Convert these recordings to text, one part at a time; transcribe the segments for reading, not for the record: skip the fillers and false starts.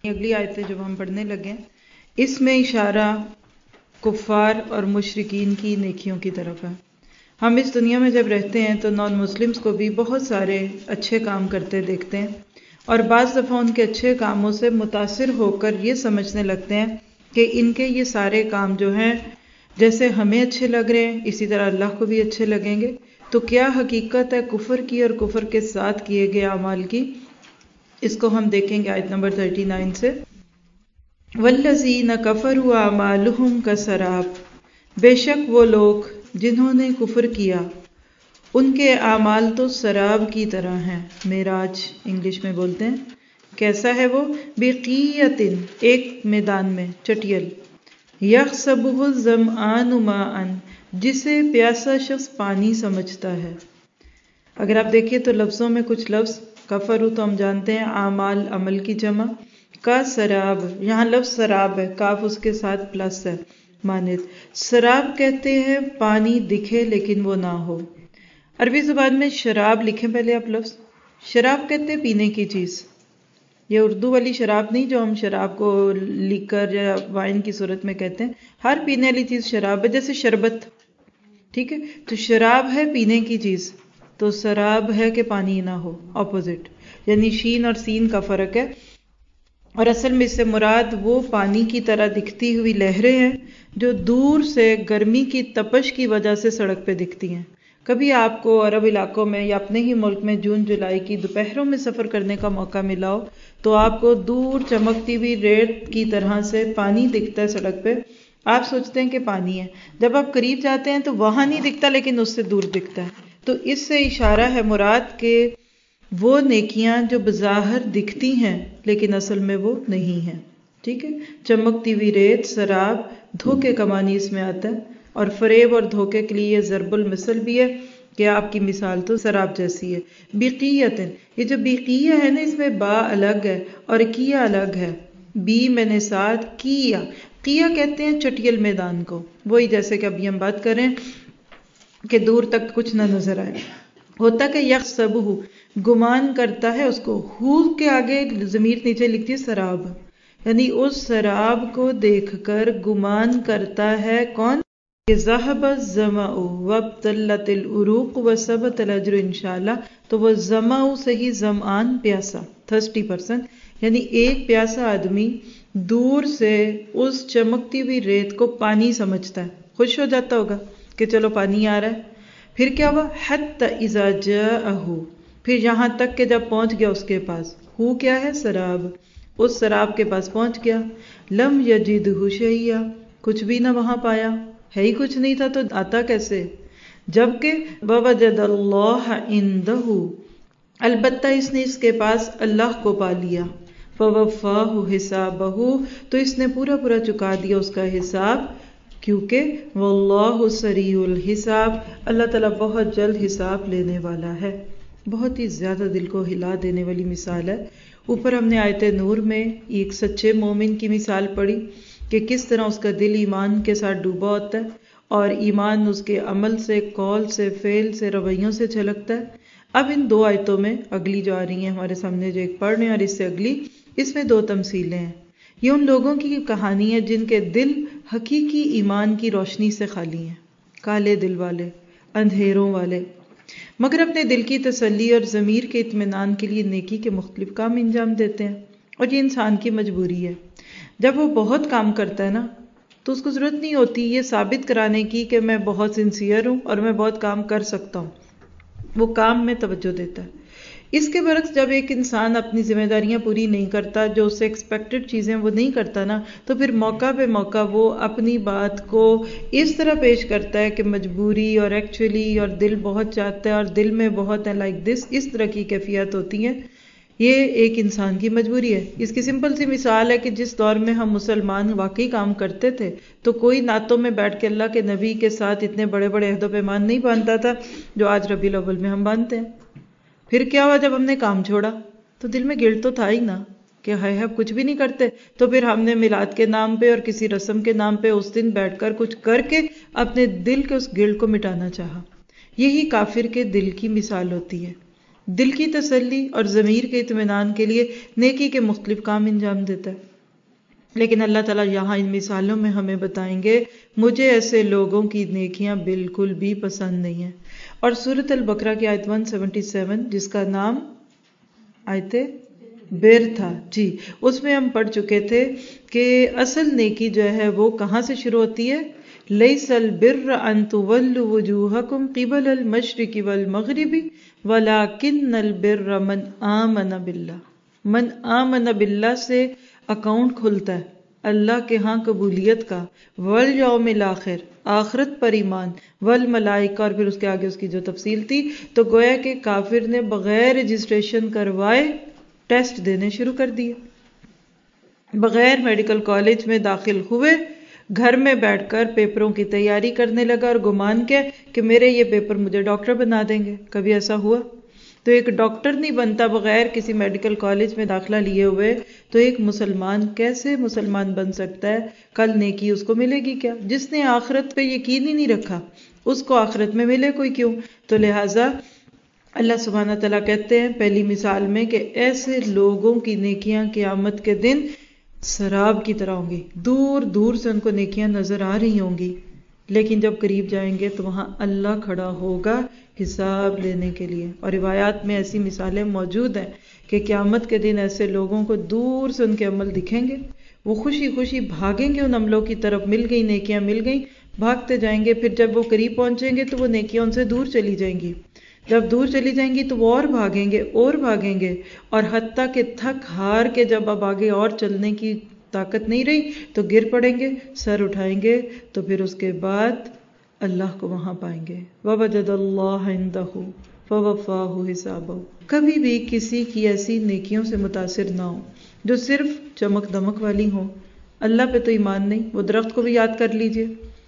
اگلی آیتیں جب ہم پڑھنے لگیں اس میں اشارہ کفار اور مشرکین کی نیکیوں کی طرف ہے. ہم اس دنیا میں جب رہتے ہیں تو نان مسلمز کو بھی بہت سارے اچھے کام کرتے دیکھتے ہیں اور بعض دفعہ ان کے اچھے کاموں سے متاثر ہو کر یہ سمجھنے لگتے ہیں کہ ان کے یہ سارے کام جو ہیں جیسے ہمیں اچھے لگ رہے ہیں اسی طرح اللہ کو بھی اچھے لگیں گے. تو کیا حقیقت ہے کفر کی اور کفر کے ساتھ کیے گئے اعمال کی؟ اس کو ہم دیکھیں گے آیت نمبر 39 سے. وَالَّذِينَ كَفَرُوا أَعْمَالُهُمْ كَسَرَابٍ، بے شک وہ لوگ جنہوں نے کفر کیا ان کے اعمال تو سراب کی طرح ہیں. معراج انگلش میں بولتے ہیں. کیسا ہے وہ؟ بِقِيَّةٍ، ایک میدان میں، چٹیل. يَحْسَبُهُ الظَّمْآنُ مَاءً، جسے پیاسا شخص پانی سمجھتا ہے. اگر آپ دیکھیں تو لفظوں میں کچھ لفظ کفرو تو ہم جانتے ہیں اعمال عمل کی جمع، کا سراب، یہاں لفظ سراب ہے، کاف اس کے ساتھ پلس ہے مانت. سراب کہتے ہیں پانی دکھے لیکن وہ نہ ہو. عربی زبان میں شراب لکھیں پہلے آپ لفظ. شراب کہتے ہیں پینے کی چیز. یہ اردو والی شراب نہیں جو ہم شراب کو لیکر یا وائن کی صورت میں کہتے ہیں. ہر پینے والی چیز شراب ہے، جیسے شربت. ٹھیک ہے، تو شراب ہے پینے کی چیز، تو سراب ہے کہ پانی نہ ہو، اپوزٹ. یعنی شین اور سین کا فرق ہے. اور اصل میں اس سے مراد وہ پانی کی طرح دکھتی ہوئی لہریں ہیں جو دور سے گرمی کی تپش کی وجہ سے سڑک پہ دکھتی ہیں. کبھی آپ کو عرب علاقوں میں یا اپنے ہی ملک میں جون جولائی کی دوپہروں میں سفر کرنے کا موقع ملا ہو تو آپ کو دور چمکتی ہوئی ریت کی طرح سے پانی دکھتا ہے سڑک پہ. آپ سوچتے ہیں کہ پانی ہے، جب آپ قریب جاتے ہیں تو وہاں نہیں دکھتا لیکن اس سے دور دکھتا ہے. تو اس سے اشارہ ہے مراد کہ وہ نیکیاں جو بظاہر دکھتی ہیں لیکن اصل میں وہ نہیں ہیں. ٹھیک ہے، چمکتی ہوئی ریت، سراب، دھوکے کا معنی اس میں آتا ہے. اور فریب اور دھوکے کے لیے ضرب المثل بھی ہے کہ آپ کی مثال تو سراب جیسی ہے. بقیتن، یہ جو بقیہ ہے نا اس میں با الگ ہے اور کیا الگ ہے. بی میں نے ساتھ کیا کہتے ہیں چٹیل میدان کو، وہی جیسے کہ ابھی ہم بات کریں کہ دور تک کچھ نہ نظر آئے. ہوتا کہ یحسبہ، گمان کرتا ہے اس کو. ہو کے آگے ضمیر نیچے لکھتی ہے سراب، یعنی اس سراب کو دیکھ کر گمان کرتا ہے کون؟ کہ ذہب الظمأ وابتلت العروق وثبت الاجر انشاءاللہ. تو وہ ظمأ سے ہی ظمآن، پیاسا، 30%. یعنی ایک پیاسا آدمی دور سے اس چمکتی ہوئی ریت کو پانی سمجھتا ہے، خوش ہو جاتا ہوگا کہ چلو پانی آ رہا ہے. پھر کیا ہوا؟ حتی اذا جاءہ، پھر یہاں تک کہ جب پہنچ گیا اس کے پاس. ہو کیا ہے؟ سراب. اس سراب کے پاس پہنچ گیا. لم یجدہ شیئا، کچھ بھی نہ وہاں پایا، ہے ہی کچھ نہیں تھا تو آتا کیسے؟ جبکہ ووجد اللہ عندہ، البتہ اس نے اس کے پاس اللہ کو پا لیا. فوفاہ حسابہ، تو اس نے پورا چکا دیا اس کا حساب، کیونکہ واللہ سریع الحساب، اللہ تعالیٰ بہت جلد حساب لینے والا ہے. بہت ہی زیادہ دل کو ہلا دینے والی مثال ہے. اوپر ہم نے آیت نور میں ایک سچے مومن کی مثال پڑھی کہ کس طرح اس کا دل ایمان کے ساتھ ڈوبا ہوتا ہے اور ایمان اس کے عمل سے، قول سے، فعل سے، رویوں سے چھلکتا ہے. اب ان دو آیتوں میں اگلی جو آ رہی ہیں ہمارے سامنے جو ایک پڑھ رہے ہیں اور اس سے اگلی، اس میں دو تمثیلیں ہیں. یہ ان لوگوں کی کہانی ہے جن کے دل حقیقی ایمان کی روشنی سے خالی ہیں، کالے دل والے، اندھیروں والے، مگر اپنے دل کی تسلی اور ضمیر کے اطمینان کے لیے نیکی کے مختلف کام انجام دیتے ہیں. اور یہ انسان کی مجبوری ہے. جب وہ بہت کام کرتا ہے نا تو اس کو ضرورت نہیں ہوتی یہ ثابت کرانے کی کہ میں بہت سنسیئر ہوں اور میں بہت کام کر سکتا ہوں، وہ کام میں توجہ دیتا ہے. اس کے برعکس جب ایک انسان اپنی ذمہ داریاں پوری نہیں کرتا، جو اس سے ایکسپیکٹڈ چیزیں وہ نہیں کرتا نا، تو پھر موقع پہ موقع وہ اپنی بات کو اس طرح پیش کرتا ہے کہ مجبوری اور ایکچولی اور دل بہت چاہتا ہے اور دل میں بہت ہے، لائک دس، اس طرح کی کیفیت ہوتی ہیں. یہ ایک انسان کی مجبوری ہے. اس کی سمپل سی مثال ہے کہ جس دور میں ہم مسلمان واقعی کام کرتے تھے تو کوئی نعتوں میں بیٹھ کے اللہ کے نبی کے ساتھ اتنے بڑے عہد و پیمان نہیں باندھتا تھا جو آج ربیع الاول میں ہم باندھتے ہیں. پھر کیا ہوا؟ جب ہم نے کام چھوڑا تو دل میں گلٹ تو تھا ہی نا کہ ہائے ہم کچھ بھی نہیں کرتے. تو پھر ہم نے میلاد کے نام پہ اور کسی رسم کے نام پہ اس دن بیٹھ کر کچھ کر کے اپنے دل کے اس گلٹ کو مٹانا چاہا. یہی کافر کے دل کی مثال ہوتی ہے. دل کی تسلی اور ضمیر کے اطمینان کے لیے نیکی کے مختلف کام انجام دیتا ہے. لیکن اللہ تعالیٰ یہاں ان مثالوں میں ہمیں بتائیں گے مجھے ایسے لوگوں کی نیکیاں بالکل بھی پسند نہیں ہیں. اور سورۃ البقرہ کی آیت 177 جس کا نام آیت بر تھا جی، اس میں ہم پڑھ چکے تھے کہ اصل نیکی جو ہے وہ کہاں سے شروع ہوتی ہے. لیس البر ان تولوا وجوہکم قبل المشرق والمغرب ولکن البر من آمن باللہ. من آمن باللہ سے اکاؤنٹ کھلتا ہے اللہ کے ہاں قبولیت کا، والیوم الآخر آخرت پر ایمان، والملائکہ، اور پھر اس کے آگے اس کی جو تفصیل تھی. تو گویا کہ کافر نے بغیر رجسٹریشن کروائے ٹیسٹ دینے شروع کر دیے، بغیر میڈیکل کالج میں داخل ہوئے گھر میں بیٹھ کر پیپروں کی تیاری کرنے لگا اور گمان کیا کہ میرے یہ پیپر مجھے ڈاکٹر بنا دیں گے. کبھی ایسا ہوا؟ تو ایک ڈاکٹر نہیں بنتا بغیر کسی میڈیکل کالج میں داخلہ لیے ہوئے، تو ایک مسلمان کیسے مسلمان بن سکتا ہے؟ کل نیکی اس کو ملے گی کیا؟ جس نے آخرت پہ یقین ہی نہیں رکھا اس کو آخرت میں ملے کوئی کیوں؟ تو لہٰذا اللہ سبحانہ تعالیٰ کہتے ہیں پہلی مثال میں کہ ایسے لوگوں کی نیکیاں قیامت کے دن سراب کی طرح ہوں گی، دور دور سے ان کو نیکیاں نظر آ رہی ہوں گی، لیکن جب قریب جائیں گے تو وہاں اللہ کھڑا ہوگا حساب لینے کے لیے. اور روایات میں ایسی مثالیں موجود ہیں کہ قیامت کے دن ایسے لوگوں کو دور سے ان کے عمل دکھیں گے، وہ خوشی خوشی بھاگیں گے ان عملوں کی طرف، مل گئی نیکیاں مل گئیں، بھاگتے جائیں گے. پھر جب وہ قریب پہنچیں گے تو وہ نیکیاں ان سے دور چلی جائیں گی، جب دور چلی جائیں گی تو وہ اور بھاگیں گے اور بھاگیں گے، اور حتیٰ کہ تھک ہار کے جب اب آگے اور چلنے کی طاقت نہیں رہی تو گر پڑیں گے، سر اٹھائیں گے تو پھر اس کے بعد اللہ کو وہاں پائیں گے. وَوَجَدَ اللَّهَ عِندَهُ فَوَفَّاهُ حِسَابَهُ. کبھی بھی کسی کی ایسی نیکیوں سے متاثر نہ ہو جو صرف چمک دمک والی ہوں. اللہ پہ تو ایمان نہیں. وہ درخت کو بھی یاد کر لیجئے،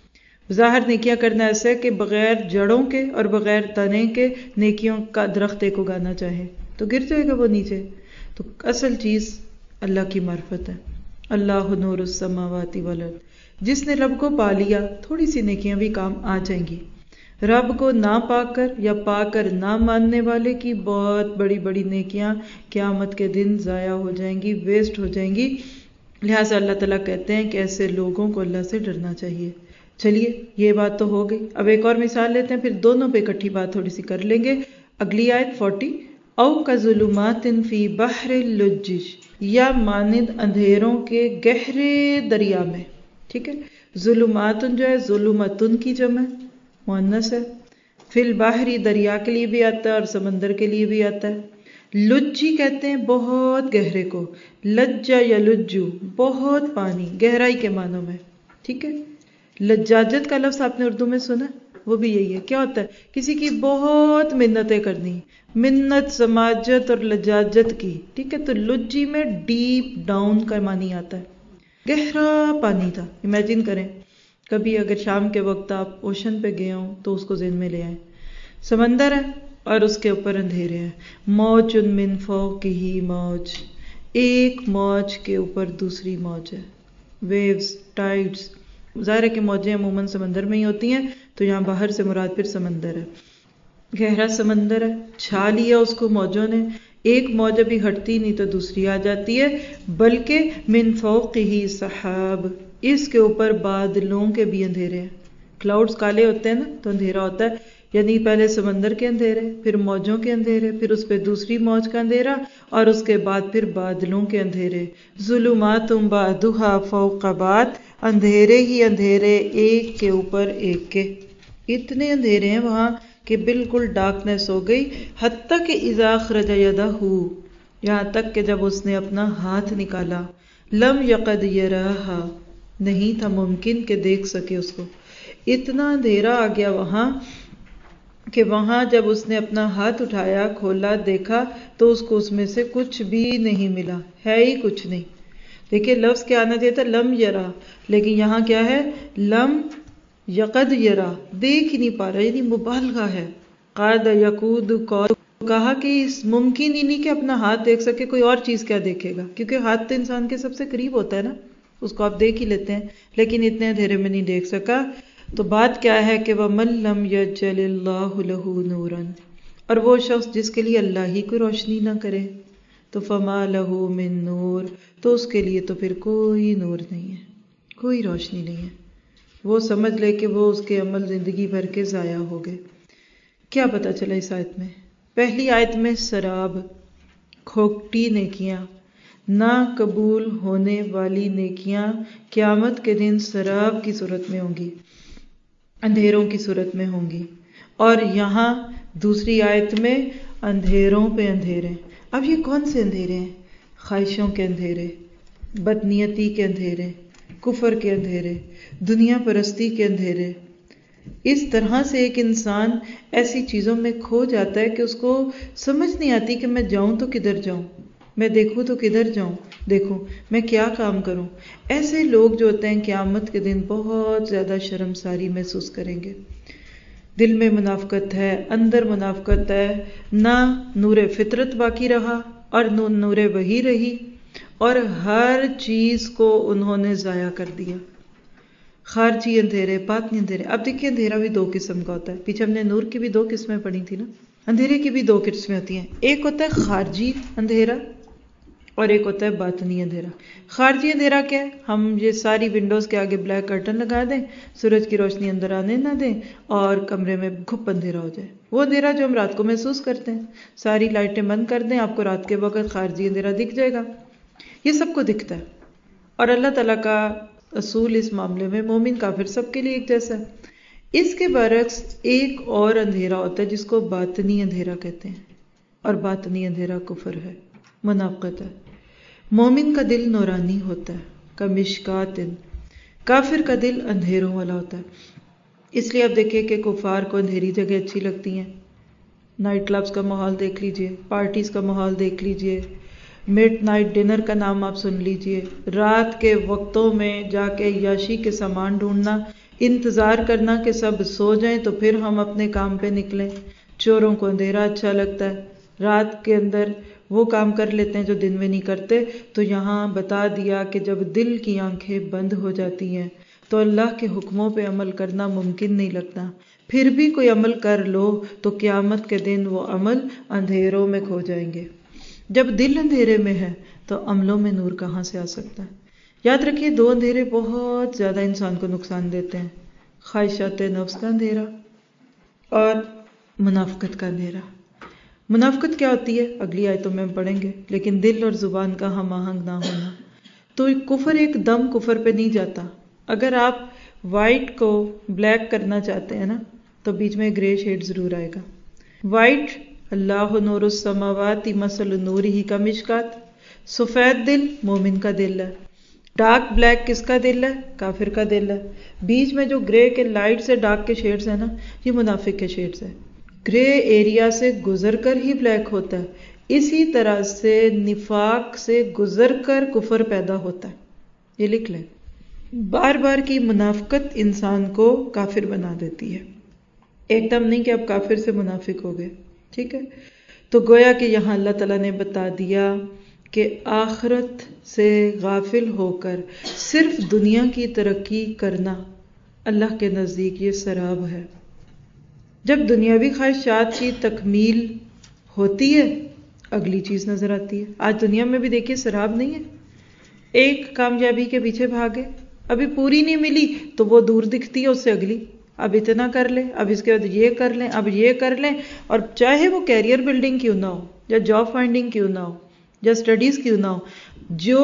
ظاہر نیکیاں کرنا ایسا ہے کہ بغیر جڑوں کے اور بغیر تنے کے نیکیوں کا درخت ایک اگانا چاہے تو گر جائے گا وہ نیچے. تو اصل چیز اللہ کی معرفت ہے. اللہ نور السماوات والارض. جس نے رب کو پا لیا تھوڑی سی نیکیاں بھی کام آ جائیں گی. رب کو نہ پا کر یا پا کر نہ ماننے والے کی بہت بڑی بڑی نیکیاں قیامت کے دن ضائع ہو جائیں گی، ویسٹ ہو جائیں گی. لہٰذا اللہ تعالیٰ کہتے ہیں کہ ایسے لوگوں کو اللہ سے ڈرنا چاہیے. چلیے یہ بات تو ہو گئی. اب ایک اور مثال لیتے ہیں، پھر دونوں پہ اکٹھی بات تھوڑی سی کر لیں گے. اگلی آیت 40 او کظلمات فی بحر اللجج، یا مانند اندھیروں کے گہرے دریا میں. ٹھیک ہے، ظلمات جو ہے ظلمتن کی جمع مؤنث ہے، فی البحری دریا کے لیے بھی آتا ہے اور سمندر کے لیے بھی آتا ہے. لجی کہتے ہیں بہت گہرے کو، لجا یا لجو بہت پانی، گہرائی کے معنوں میں. ٹھیک ہے، لجاجت کا لفظ آپ نے اردو میں سنا، وہ بھی یہی ہے. کیا ہوتا ہے؟ کسی کی بہت منتیں کرنی، منت سماجت اور لجاجت کی. ٹھیک ہے، تو لجی میں ڈیپ ڈاؤن کا معنی آتا ہے، گہرا پانی تھا. امیجن کریں کبھی اگر شام کے وقت آپ اوشن پہ گئے ہوں تو اس کو ذہن میں لے آئیں. سمندر ہے اور اس کے اوپر اندھیرے ہیں، موج من فوقہ موج، ایک موج کے اوپر دوسری موج ہے. ویوز، ٹائیڈز، ظاہر ہے کہ موجیں عموماً سمندر میں ہی ہوتی ہیں، تو یہاں باہر سے مراد پھر سمندر ہے. گہرا سمندر ہے، چھا لیا اس کو موجوں نے، ایک موج ابھی ہٹتی نہیں تو دوسری آ جاتی ہے. بلکہ من فوقہ سحاب، اس کے اوپر بادلوں کے بھی اندھیرے ہیں. کلاؤڈز کالے ہوتے ہیں نا تو اندھیرا ہوتا ہے، یعنی پہلے سمندر کے اندھیرے، پھر موجوں کے اندھیرے، پھر اس پہ دوسری موج کا اندھیرا، اور اس کے بعد پھر بادلوں کے اندھیرے. ظلمات بعضھا فوق بعض، اندھیرے ہی اندھیرے ایک کے اوپر ایک کے. اتنے اندھیرے ہیں وہاں کہ بالکل ڈارکنیس ہو گئی. حتیٰ کہ اذا اخرج یدہ، یہاں تک کہ جب اس نے اپنا ہاتھ نکالا، لم یقد یراہا، نہیں تھا ممکن کہ دیکھ سکے اس کو. اتنا اندھیرا آ گیا وہاں کہ وہاں جب اس نے اپنا ہاتھ اٹھایا، کھولا، دیکھا تو اس کو اس میں سے کچھ بھی نہیں ملا، ہے ہی کچھ نہیں. دیکھیے لفظ کیا آنا چاہیے تھا، لم یرا، لیکن یہاں کیا ہے، لم یقد یرا، دیکھ ہی نہیں پا رہا، یعنی مبالغہ ہے. قاد یقود، کہا کہ اس ممکن ہی نہیں کہ اپنا ہاتھ دیکھ سکے، کوئی اور چیز کیا دیکھے گا، کیونکہ ہاتھ تو انسان کے سب سے قریب ہوتا ہے نا، اس کو آپ دیکھ ہی لیتے ہیں، لیکن اتنے اندھیرے میں نہیں دیکھ سکا. تو بات کیا ہے کہ وَمَن لَّمْ يَجْعَلِ اللَّهُ لَهُ نُورًا، اور وہ شخص جس کے لیے اللہ ہی کوئی روشنی نہ کرے تو فما لہ من نور، تو اس کے لیے تو پھر کوئی نور نہیں ہے، کوئی روشنی نہیں ہے. وہ سمجھ لے کہ وہ اس کے عمل زندگی بھر کے ضائع ہو گئے. کیا پتہ چلا اس آیت میں؟ پہلی آیت میں سراب، کھوٹی نیکیاں، نہ قبول ہونے والی نیکیاں قیامت کے دن سراب کی صورت میں ہوں گی، اندھیروں کی صورت میں ہوں گی. اور یہاں دوسری آیت میں اندھیروں پہ اندھیرے. اب یہ کون سے اندھیرے ہیں؟ خواہشوں کے اندھیرے، بدنیتی کے اندھیرے، کفر کے اندھیرے، دنیا پرستی کے اندھیرے. اس طرح سے ایک انسان ایسی چیزوں میں کھو جاتا ہے کہ اس کو سمجھ نہیں آتی کہ میں جاؤں تو کدھر جاؤں، میں دیکھوں تو کدھر جاؤں، دیکھوں میں کیا کام کروں. ایسے لوگ جو ہوتے ہیں قیامت کے دن بہت زیادہ شرمساری محسوس کریں گے. دل میں منافقت ہے، اندر منافقت ہے، نہ نور فطرت باقی رہا اور نہ نور وحی رہی، اور ہر چیز کو انہوں نے ضائع کر دیا. خارجی اندھیرے، باطنی اندھیرے. اب دیکھیے اندھیرا بھی دو قسم کا ہوتا ہے. پیچھے ہم نے نور کی بھی دو قسمیں پڑھی تھی نا. اندھیرے کی بھی دو قسمیں ہوتی ہیں. ایک ہوتا ہے خارجی اندھیرا اور ایک ہوتا ہے باطنی اندھیرا. خارجی اندھیرا کیا ہے؟ ہم یہ ساری ونڈوز کے آگے بلیک کرٹن لگا دیں، سورج کی روشنی اندر آنے نہ دیں اور کمرے میں گھپ اندھیرا ہو جائے. وہ اندھیرا جو ہم رات کو محسوس کرتے ہیں. ساری لائٹیں بند کر دیں، آپ کو رات کے وقت خارجی اندھیرا دکھ جائے گا. یہ سب کو دکھتا ہے. اور اللہ تعالیٰ کا اصول اس معاملے میں مومن کافر سب کے لیے ایک جیسا ہے. اس کے برعکس ایک اور اندھیرا ہوتا ہے جس کو باطنی اندھیرا کہتے ہیں، اور باطنی اندھیرا کفر ہے، منافقت ہے. مومن کا دل نورانی ہوتا ہے، کمشکات. کافر کا دل اندھیروں والا ہوتا ہے. اس لیے اب دیکھیں کہ کفار کو اندھیری جگہ اچھی لگتی ہیں. نائٹ کلبز کا ماحول دیکھ لیجئے، پارٹیز کا ماحول دیکھ لیجئے، مڈ نائٹ ڈنر کا نام آپ سن لیجئے. رات کے وقتوں میں جا کے عیاشی کے سامان ڈھونڈنا، انتظار کرنا کہ سب سو جائیں تو پھر ہم اپنے کام پہ نکلیں. چوروں کو اندھیرا اچھا لگتا ہے، رات کے اندر وہ کام کر لیتے ہیں جو دن میں نہیں کرتے. تو یہاں بتا دیا کہ جب دل کی آنکھیں بند ہو جاتی ہیں تو اللہ کے حکموں پہ عمل کرنا ممکن نہیں لگتا. پھر بھی کوئی عمل کر لو تو قیامت کے دن وہ عمل اندھیروں میں کھو جائیں گے. جب دل اندھیرے میں ہے تو عملوں میں نور کہاں سے آ سکتا ہے؟ یاد رکھیے دو اندھیرے بہت زیادہ انسان کو نقصان دیتے ہیں، خواہشات نفس کا اندھیرا اور منافقت کا اندھیرا. منافقت کیا ہوتی ہے اگلی آیتوں میں ہم پڑھیں گے، لیکن دل اور زبان کا ہم آہنگ نہ ہونا. تو کفر ایک دم کفر پہ نہیں جاتا. اگر آپ وائٹ کو بلیک کرنا چاہتے ہیں نا تو بیچ میں گرے شیڈ ضرور آئے گا. وائٹ اللہ نور السماوات مثل نورہ کمشکات، سفید دل مومن کا دل ہے. ڈارک بلیک کس کا دل ہے؟ کافر کا دل ہے. بیچ میں جو گرے کے لائٹ سے ڈارک کے شیڈز ہیں نا، یہ منافق کے شیڈز ہیں. گرے ایریا سے گزر کر ہی بلیک ہوتا ہے. اسی طرح سے نفاق سے گزر کر کفر پیدا ہوتا ہے. یہ لکھ لیں. بار بار کی منافقت انسان کو کافر بنا دیتی ہے. ایک دم نہیں کہ اب کافر سے منافق ہو گئے. ٹھیک ہے، تو گویا کہ یہاں اللہ تعالیٰ نے بتا دیا کہ آخرت سے غافل ہو کر صرف دنیا کی ترقی کرنا اللہ کے نزدیک یہ سراب ہے. جب دنیاوی خواہشات کی تکمیل ہوتی ہے اگلی چیز نظر آتی ہے. آج دنیا میں بھی دیکھیے سراب نہیں ہے. ایک کامیابی کے پیچھے بھاگے، ابھی پوری نہیں ملی تو وہ دور دکھتی ہے اس سے اگلی. اب اتنا کر لیں، اب اس کے بعد یہ کر لیں، اب یہ کر لیں. اور چاہے وہ کیریئر بلڈنگ کیوں نہ ہو، یا جاب فائنڈنگ کیوں نہ ہو، یا اسٹڈیز کیوں نہ ہو، جو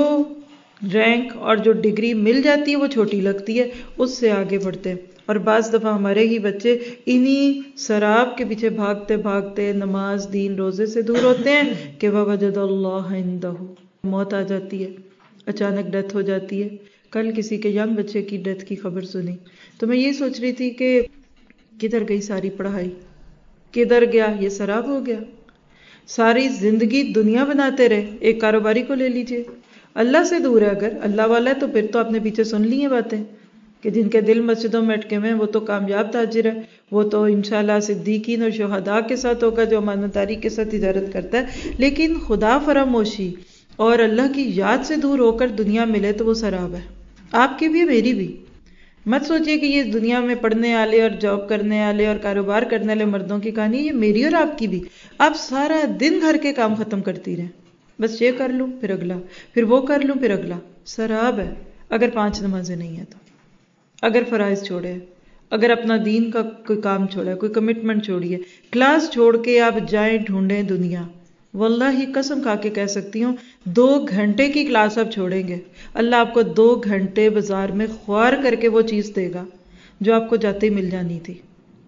رینک اور جو ڈگری مل جاتی ہے وہ چھوٹی لگتی ہے، اس سے آگے بڑھتے ہیں. اور بعض دفعہ ہمارے ہی بچے انہی سراب کے پیچھے بھاگتے بھاگتے نماز دین روزے سے دور ہوتے ہیں کہ وَوَجَدَ اللَّهَ عِندَهُ، موت آ جاتی ہے، اچانک ڈیتھ ہو جاتی ہے. کل کسی کے ینگ بچے کی ڈیتھ کی خبر سنی تو میں یہ سوچ رہی تھی کہ کدھر گئی ساری پڑھائی، کدھر گیا یہ سراب ہو گیا. ساری زندگی دنیا بناتے رہے. ایک کاروباری کو لے لیجئے، اللہ سے دور ہے. اگر اللہ والا ہے تو پھر تو آپ نے پیچھے سن لی ہیں باتیں کہ جن کے دل مسجدوں میں اٹکے ہوئے ہیں وہ تو کامیاب تاجر ہے، وہ تو انشاءاللہ صدیقین اور شہداء کے ساتھ ہوگا جو امانتداری کے ساتھ تجارت کرتا ہے. لیکن خدا فراموشی اور اللہ کی یاد سے دور ہو کر دنیا ملے تو وہ سراب ہے. آپ کی بھی میری بھی. مت سوچیے کہ یہ دنیا میں پڑھنے والے اور جاب کرنے والے اور کاروبار کرنے والے مردوں کی کہانی، یہ میری اور آپ کی بھی. آپ سارا دن گھر کے کام ختم کرتی رہیں، بس یہ کر لوں پھر اگلا، پھر وہ کر لوں پھر اگلا. سراب ہے اگر 5 نمازیں نہیں ہیں تو، اگر فرائض چھوڑے، اگر اپنا دین کا کوئی کام چھوڑا ہے، کوئی کمٹمنٹ چھوڑی ہے، کلاس چھوڑ کے آپ جائیں ڈھونڈیں دنیا. واللہ قسم کھا کے کہہ سکتی ہوں 2 گھنٹے کی کلاس آپ چھوڑیں گے، اللہ آپ کو 2 گھنٹے بازار میں خوار کر کے وہ چیز دے گا جو آپ کو جاتے ہی مل جانی تھی.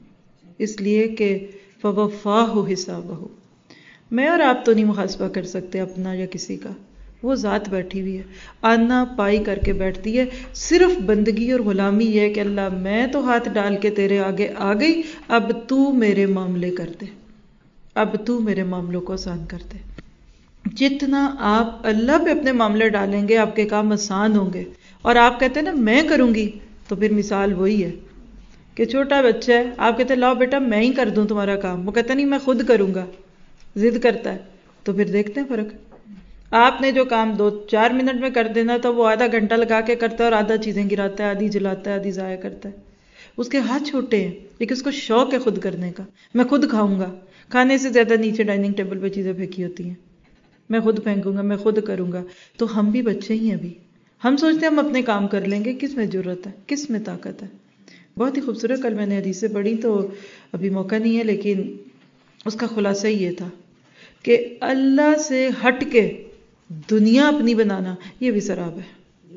اس لیے کہ فَوَفَّاهُ حِسَابَهُ. میں اور آپ تو نہیں محاسبہ کر سکتے اپنا یا کسی کا، وہ ذات بیٹھی ہوئی ہے، آنا پائی کر کے بیٹھتی ہے. صرف بندگی اور غلامی یہ ہے کہ اللہ میں تو ہاتھ ڈال کے تیرے آگے آ گئی، اب تو میرے معاملے کر دے، اب تو میرے معاملوں کو آسان کر دے. جتنا آپ اللہ پہ اپنے معاملے ڈالیں گے آپ کے کام آسان ہوں گے. اور آپ کہتے ہیں نا میں کروں گی، تو پھر مثال وہی ہے کہ چھوٹا بچہ ہے، آپ کہتے ہیں لاؤ بیٹا میں ہی کر دوں تمہارا کام، وہ کہتا نہیں میں خود کروں گا، ضد کرتا ہے. تو پھر دیکھتے ہیں فرق. آپ نے جو کام 2-4 منٹ میں کر دینا تو وہ آدھا گھنٹہ لگا کے کرتا ہے اور آدھا چیزیں گراتا ہے، آدھی جلاتا ہے، آدھی ضائع کرتا ہے. اس کے ہاتھ چھوٹے ہیں لیکن اس کو شوق ہے خود کرنے کا. میں خود کھاؤں گا، کھانے سے زیادہ نیچے ڈائننگ ٹیبل پہ چیزیں پھینکی ہوتی ہیں، میں خود پھینکوں گا، میں خود کروں گا. تو ہم بھی بچے ہی ہیں ابھی، ہم سوچتے ہیں ہم اپنے کام کر لیں گے. کس میں جرت ہے، کس میں طاقت ہے. بہت ہی خوبصورت کل میں نے حدیثیں پڑھی تو ابھی موقع نہیں ہے، لیکن اس کا خلاصہ یہ تھا کہ اللہ سے ہٹ کے دنیا اپنی بنانا یہ بھی سراب ہے.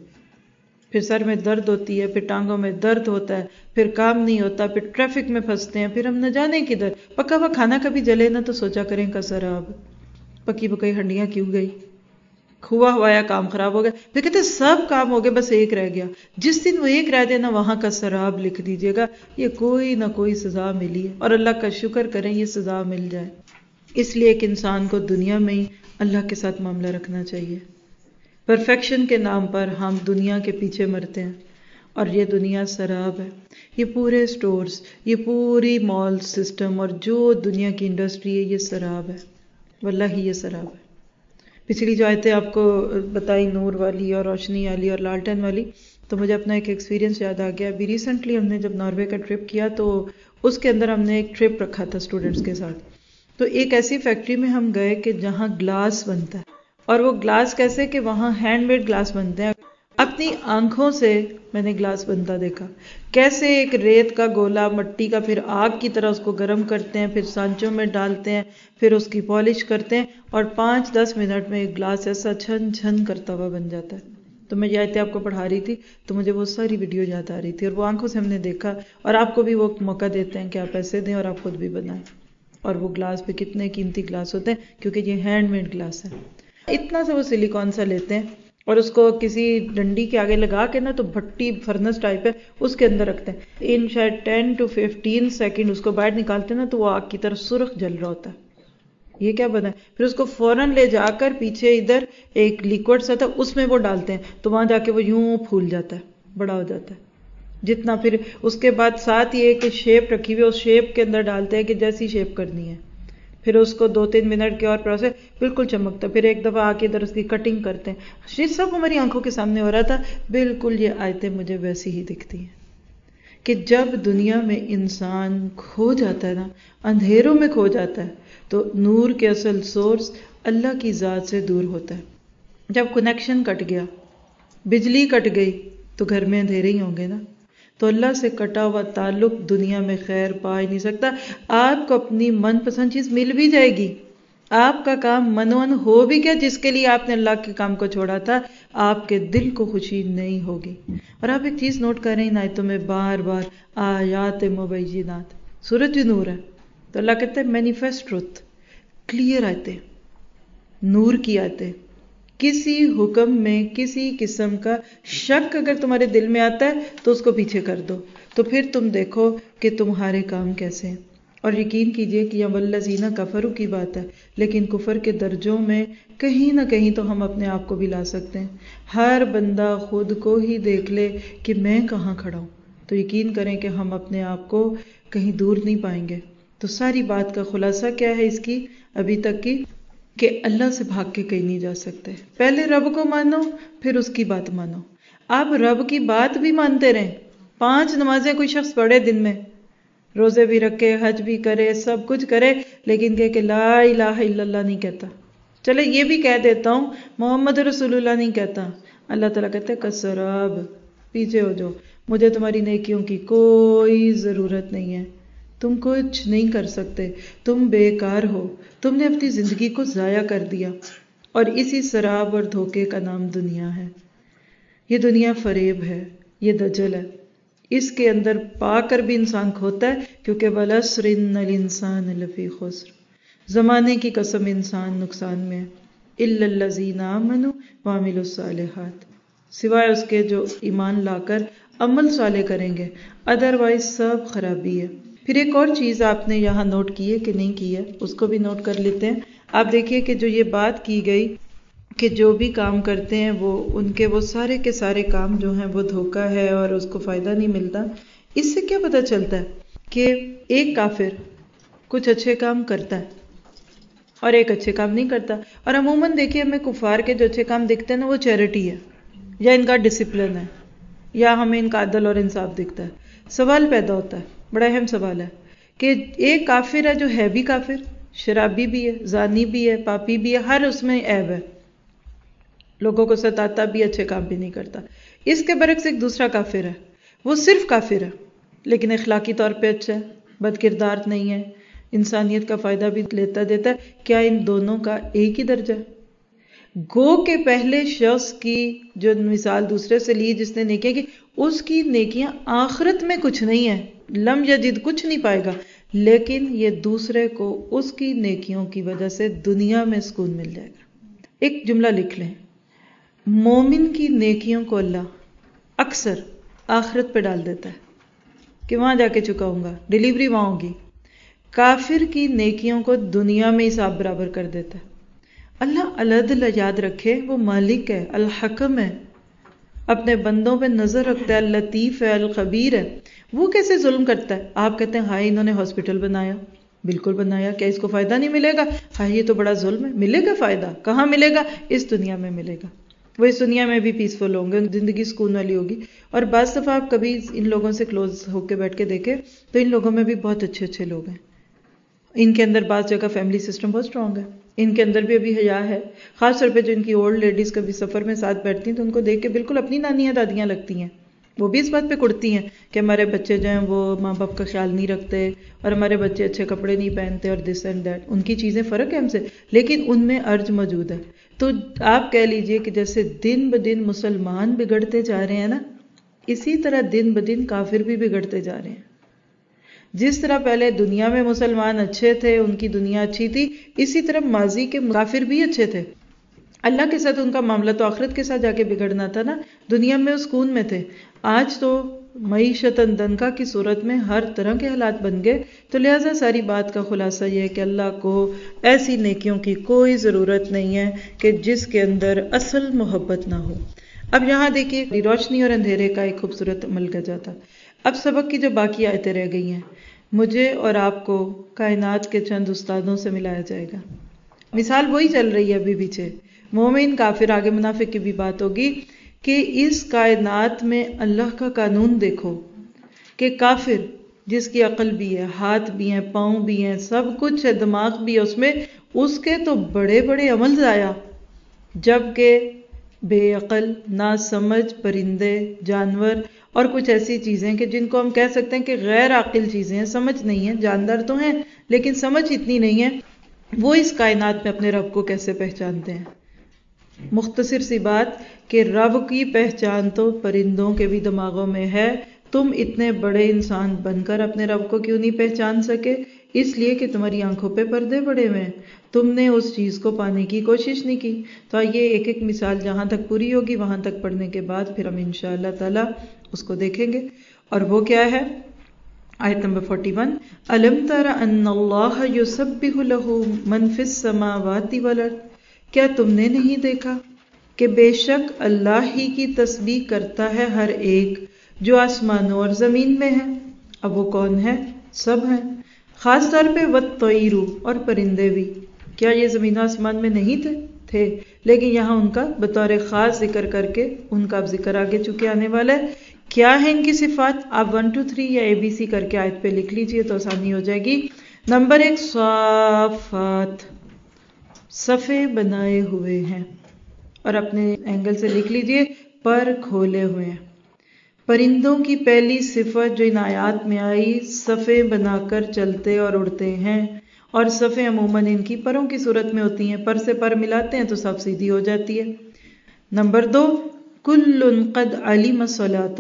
پھر سر میں درد ہوتی ہے، پھر ٹانگوں میں درد ہوتا ہے، پھر کام نہیں ہوتا، پھر ٹریفک میں پھنستے ہیں، پھر ہم نہ جانے کدھر. پکا ہوا کھانا کبھی جلے نہ تو سوچا کریں کا سراب، پکی پکئی ہنڈیاں کیوں گئی، کھوا ہوایا کام خراب ہو گیا. پھر کہتے سب کام ہو گئے بس ایک رہ گیا. جس دن وہ ایک رہ دینا وہاں کا سراب لکھ دیجیے گا، یہ کوئی نہ کوئی سزا ملی ہے، اور اللہ کا شکر کریں یہ سزا مل جائے. اس لیے ایک انسان کو دنیا میں ہی اللہ کے ساتھ معاملہ رکھنا چاہیے. پرفیکشن کے نام پر ہم دنیا کے پیچھے مرتے ہیں، اور یہ دنیا سراب ہے. یہ پورے سٹورز، یہ پوری مال سسٹم اور جو دنیا کی انڈسٹری ہے یہ سراب ہے، واللہ یہ سراب ہے. پچھلی جو آیتیں آپ کو بتائی نور والی اور روشنی والی اور لالٹن والی، تو مجھے اپنا ایک ایکسپیرینس یاد آ گیا. ابھی ریسنٹلی ہم نے جب ناروے کا ٹرپ کیا تو اس کے اندر ہم نے ایک ٹرپ رکھا تھا اسٹوڈنٹس کے ساتھ. تو ایک ایسی فیکٹری میں ہم گئے کہ جہاں گلاس بنتا ہے، اور وہ گلاس کیسے کہ وہاں ہینڈ میڈ گلاس بنتے ہیں. اپنی آنکھوں سے میں نے گلاس بنتا دیکھا، کیسے ایک ریت کا گولا مٹی کا پھر آگ کی طرح اس کو گرم کرتے ہیں، پھر سانچوں میں ڈالتے ہیں، پھر اس کی پالش کرتے ہیں، اور 5-10 منٹ میں ایک گلاس ایسا چھن چھن کرتا ہوا بن جاتا ہے. تو میں یہ آیتیں آپ کو پڑھا رہی تھی تو مجھے وہ ساری ویڈیو یاد آ رہی تھی، اور وہ آنکھوں سے ہم نے دیکھا. اور آپ کو بھی وہ موقع دیتے ہیں کہ آپ پیسے دیں اور آپ خود بھی بنائیں. اور وہ گلاس بھی کتنے قیمتی گلاس ہوتے ہیں کیونکہ یہ ہینڈ میڈ گلاس ہے. اتنا سا وہ سلیکون سا لیتے ہیں اور اس کو کسی ڈنڈی کے آگے لگا کے نا تو بھٹی فرنس ٹائپ ہے اس کے اندر رکھتے ہیں. ان شاید 10 to 15 سیکنڈ اس کو باہر نکالتے ہیں نا تو وہ آگ کی طرح سرخ جل رہا ہوتا ہے. یہ کیا بنا ہے؟ پھر اس کو فوراً لے جا کر پیچھے ادھر ایک لیکوڈ سا تھا اس میں وہ ڈالتے ہیں تو وہاں جا کے وہ یوں پھول جاتا ہے، بڑا ہو جاتا ہے جتنا. پھر اس کے بعد ساتھ یہ کہ شیپ رکھی ہوئی اس شیپ کے اندر ڈالتے ہیں کہ جیسی شیپ کرنی ہے. پھر اس کو 2-3 منٹ کے اور پروسیس بالکل چمکتا. پھر ایک دفعہ آ کے ادھر اس کی کٹنگ کرتے ہیں. یہ سب ہماری آنکھوں کے سامنے ہو رہا تھا. بالکل یہ آیتیں مجھے ویسی ہی دکھتی ہیں کہ جب دنیا میں انسان کھو جاتا ہے نا، اندھیروں میں کھو جاتا ہے، تو نور کے اصل سورس اللہ کی ذات سے دور ہوتا ہے. جب کنیکشن کٹ گیا، بجلی کٹ گئی تو گھر میں اندھیرے ہی ہوں گے نا. تو اللہ سے کٹا ہوا تعلق دنیا میں خیر پا ہی نہیں سکتا. آپ کو اپنی من پسند چیز مل بھی جائے گی، آپ کا کام منون ہو بھی گیا جس کے لیے آپ نے اللہ کے کام کو چھوڑا تھا، آپ کے دل کو خوشی نہیں ہوگی. اور آپ ایک چیز نوٹ کر رہے ہیں آیتوں میں بار بار آیات مبینات، سورۃ نور ہے تو اللہ کہتا ہے مینیفیسٹ ٹروتھ، کلیئر آیتیں، نور کی آیتیں. کسی حکم میں کسی قسم کا شک اگر تمہارے دل میں آتا ہے تو اس کو پیچھے کر دو، تو پھر تم دیکھو کہ تمہارے کام کیسے ہیں. اور یقین کیجئے کہ یہ والذین کفروا کی بات ہے، لیکن کفر کے درجوں میں کہیں نہ کہیں تو ہم اپنے آپ کو بھی لا سکتے ہیں. ہر بندہ خود کو ہی دیکھ لے کہ میں کہاں کھڑا ہوں، تو یقین کریں کہ ہم اپنے آپ کو کہیں دور نہیں پائیں گے. تو ساری بات کا خلاصہ کیا ہے اس کی ابھی تک کی، کہ اللہ سے بھاگ کے کہیں نہیں جا سکتے. پہلے رب کو مانو پھر اس کی بات مانو. آپ رب کی بات بھی مانتے رہیں 5 نمازیں کوئی شخص پڑھے دن میں، روزے بھی رکھے، حج بھی کرے، سب کچھ کرے، لیکن کہ لا الہ الا اللہ نہیں کہتا. چلے یہ بھی کہہ دیتا ہوں محمد رسول اللہ نہیں کہتا. اللہ تعالیٰ کہتے ہیں کسراب، پیچھے ہو جاؤ، مجھے تمہاری نیکیوں کی کوئی ضرورت نہیں ہے، تم کچھ نہیں کر سکتے، تم بیکار ہو، تم نے اپنی زندگی کو ضائع کر دیا. اور اسی سراب اور دھوکے کا نام دنیا ہے. یہ دنیا فریب ہے، یہ دجل ہے. اس کے اندر پا کر بھی انسان کھوتا ہے، کیونکہ وَالْعَصْرِ إِنَّ الْإِنسَانَ لَفِي خُسْرٍ، زمانے کی قسم انسان نقصان میں ہے. إِلَّا الَّذِينَ آمَنُوا وَعَمِلُوا الصَّالِحَاتِ، سوائے اس کے جو ایمان لا کر عمل صالح کریں گے، ادروائز سب خرابی ہے. پھر ایک اور چیز آپ نے یہاں نوٹ کی ہے کہ نہیں کی ہے، اس کو بھی نوٹ کر لیتے ہیں. آپ دیکھیے کہ جو یہ بات کی گئی کہ جو بھی کام کرتے ہیں وہ ان کے وہ سارے کے سارے کام جو ہیں وہ دھوکہ ہے اور اس کو فائدہ نہیں ملتا. اس سے کیا پتہ چلتا ہے کہ ایک کافر کچھ اچھے کام کرتا ہے اور ایک اچھے کام نہیں کرتا. اور عموماً دیکھیے ہمیں کفار کے جو اچھے کام دکھتے ہیں نا وہ چیریٹی ہے، یا ان کا ڈسپلن ہے، یا ہمیں ان کا عدل اور انصاف دکھتا ہے. سوال پیدا ہوتا ہے، بڑا اہم سوال ہے کہ ایک کافر ہے جو ہے بھی کافر، شرابی بھی ہے، زانی بھی ہے، پاپی بھی ہے، ہر اس میں عیب ہے، لوگوں کو ستاتا بھی، اچھے کام بھی نہیں کرتا. اس کے برعکس ایک دوسرا کافر ہے، وہ صرف کافر ہے لیکن اخلاقی طور پہ اچھا ہے، بد کردار نہیں ہے، انسانیت کا فائدہ بھی لیتا دیتا ہے. کیا ان دونوں کا ایک ہی درجہ ہے؟ گو کہ پہلے شخص کی جو مثال دوسرے سے لی جس نے نیکیاں کی، اس کی نیکیاں آخرت میں کچھ نہیں ہے، لم یجد کچھ نہیں پائے گا، لیکن یہ دوسرے کو اس کی نیکیوں کی وجہ سے دنیا میں سکون مل جائے گا. ایک جملہ لکھ لیں، مومن کی نیکیوں کو اللہ اکثر آخرت پہ ڈال دیتا ہے کہ وہاں جا کے چکاؤں گا، ڈیلیوری وہاں ہوگی. کافر کی نیکیوں کو دنیا میں حساب برابر کر دیتا ہے. اللہ علیحدہ یاد رکھے وہ مالک ہے، الحکم ہے، اپنے بندوں پہ نظر رکھتا ہے، اللطیف ہے، الخبیر ہے. وہ کیسے ظلم کرتا ہے؟ آپ کہتے ہیں ہائے انہوں نے ہاسپٹل بنایا، بالکل بنایا، کیا اس کو فائدہ نہیں ملے گا؟ ہاں یہ تو بڑا ظلم ہے. ملے گا فائدہ، کہاں ملے گا؟ اس دنیا میں ملے گا. وہ اس دنیا میں بھی پیسفل ہوں گے، زندگی سکون والی ہوگی. اور بعض دفعہ آپ کبھی ان لوگوں سے کلوز ہو کے بیٹھ کے دیکھیں تو ان لوگوں میں بھی بہت اچھے اچھے لوگ ہیں. ان کے اندر بعض جگہ فیملی سسٹم بہت اسٹرانگ ہے، ان کے اندر بھی ابھی حیا ہے. خاص طور پہ جو ان کی اولڈ لیڈیز کبھی سفر میں ساتھ بیٹھتی ہیں تو ان کو دیکھ کے بالکل اپنی نانیاں دادیاں لگتی ہیں. وہ بھی اس بات پہ کڑتی ہیں کہ ہمارے بچے جو ہیں وہ ماں باپ کا خیال نہیں رکھتے اور ہمارے بچے اچھے کپڑے نہیں پہنتے اور دس اینڈ دیٹ. ان کی چیزیں فرق ہے ہم سے، لیکن ان میں ارج موجود ہے. تو آپ کہہ لیجئے کہ جیسے دن بدن مسلمان بگڑتے جا رہے ہیں نا، اسی طرح دن بدن کافر بھی بگڑتے جا رہے ہیں. جس طرح پہلے دنیا میں مسلمان اچھے تھے، ان کی دنیا اچھی تھی، اسی طرح ماضی کے کافر بھی اچھے تھے. اللہ کے ساتھ ان کا معاملہ تو آخرت کے ساتھ جا کے بگڑنا تھا نا، دنیا میں سکون میں تھے. آج تو معیشتاً دنکا کی صورت میں ہر طرح کے حالات بن گئے. تو لہٰذا ساری بات کا خلاصہ یہ ہے کہ اللہ کو ایسی نیکیوں کی کوئی ضرورت نہیں ہے کہ جس کے اندر اصل محبت نہ ہو. اب یہاں دیکھیے روشنی اور اندھیرے کا ایک خوبصورت ملکہ جاتا. اب سبق کی جو باقی آیتیں رہ گئی ہیں، مجھے اور آپ کو کائنات کے چند استادوں سے ملایا جائے گا. مثال وہی چل رہی ہے ابھی پیچھے، مومن کافر، آگے منافق کی بھی بات ہوگی کہ اس کائنات میں اللہ کا قانون دیکھو کہ کافر جس کی عقل بھی ہے، ہاتھ بھی ہیں، پاؤں بھی ہیں، سب کچھ ہے، دماغ بھی ہے اس میں، اس کے تو بڑے بڑے عمل ضائع، جبکہ بے عقل، نا سمجھ پرندے، جانور اور کچھ ایسی چیزیں کہ جن کو ہم کہہ سکتے ہیں کہ غیر عاقل چیزیں ہیں، سمجھ نہیں ہے، جاندار تو ہیں لیکن سمجھ اتنی نہیں ہے، وہ اس کائنات میں اپنے رب کو کیسے پہچانتے ہیں. مختصر سی بات کہ رب کی پہچان تو پرندوں کے بھی دماغوں میں ہے. تم اتنے بڑے انسان بن کر اپنے رب کو کیوں نہیں پہچان سکے؟ اس لیے کہ تمہاری آنکھوں پہ پردے پڑے ہوئے ہیں، تم نے اس چیز کو پانے کی کوشش نہیں کی. تو یہ ایک ایک مثال جہاں تک پوری ہوگی وہاں تک پڑھنے کے بعد پھر ہم انشاءاللہ تعالی اس کو دیکھیں گے. اور وہ کیا ہے؟ آیت نمبر 41، أَلَمْ تَرَ أَنَّ اللَّهَ يُسَبِّحُ لَهُ مَنْ فِي السَّمَاوَاتِ وَالْأَرْضِ، کیا تم نے نہیں دیکھا کہ بے شک اللہ ہی کی تسبیح کرتا ہے ہر ایک جو آسمانوں اور زمین میں ہے. اب وہ کون ہے؟ سب ہیں، خاص طور پہ وَالطَّيْرُ، اور پرندے بھی. کیا یہ زمین و آسمان میں نہیں تھے؟ تھے، لیکن یہاں ان کا بطور خاص ذکر کر کے ان کا اب ذکر آگے چکے آنے والا ہے۔ کیا ہے ان کی صفات؟ آپ 1 2 3 یا ABC کر کے آیت پہ لکھ لیجئے تو آسانی ہو جائے گی۔ نمبر 1، صافات، صفے بنائے ہوئے ہیں، اور اپنے اینگل سے لکھ لیجئے پر کھولے ہوئے ہیں۔ پرندوں کی پہلی صفت جو ان آیات میں آئی، صفے بنا کر چلتے اور اڑتے ہیں، اور صفے عموماً ان کی پروں کی صورت میں ہوتی ہیں، پر سے پر ملاتے ہیں تو صف سیدھی ہو جاتی ہے۔ نمبر 2، کل قد علم صلاتہ،